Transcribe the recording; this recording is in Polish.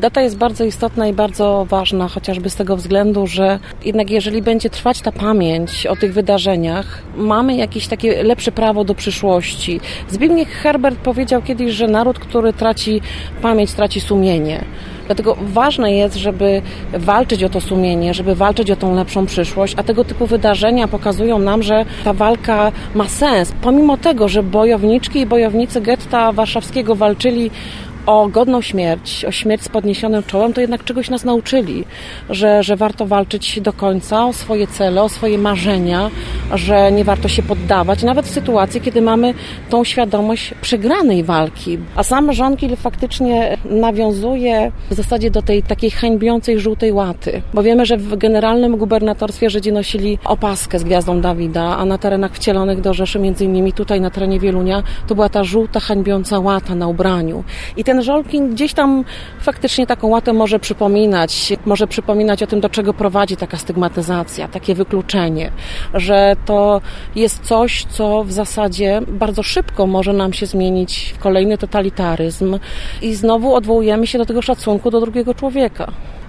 Data jest bardzo istotna i bardzo ważna, chociażby z tego względu, że jednak jeżeli będzie trwać ta pamięć o tych wydarzeniach, mamy jakieś takie lepsze prawo do przyszłości. Zbigniew Herbert powiedział kiedyś, że naród, który traci pamięć, traci sumienie. Dlatego ważne jest, żeby walczyć o to sumienie, żeby walczyć o tą lepszą przyszłość, a tego typu wydarzenia pokazują nam, że ta walka ma sens. Pomimo tego, że bojowniczki i bojownicy getta warszawskiego walczyli o godną śmierć, o śmierć z podniesionym czołem, to jednak czegoś nas nauczyli, że warto walczyć do końca o swoje cele, o swoje marzenia, że nie warto się poddawać, nawet w sytuacji, kiedy mamy tą świadomość przegranej walki. A sam Żonkil faktycznie nawiązuje w zasadzie do tej takiej hańbiącej żółtej łaty, bo wiemy, że w generalnym gubernatorstwie Żydzi nosili opaskę z gwiazdą Dawida, a na terenach wcielonych do Rzeszy, między innymi tutaj na terenie Wielunia, to była ta żółta, hańbiąca łata na ubraniu. I ten Żonkil gdzieś tam faktycznie taką łatę może przypominać o tym, do czego prowadzi taka stygmatyzacja, takie wykluczenie, że to jest coś, co w zasadzie bardzo szybko może nam się zmienić w kolejny totalitaryzm i znowu odwołujemy się do tego szacunku do drugiego człowieka.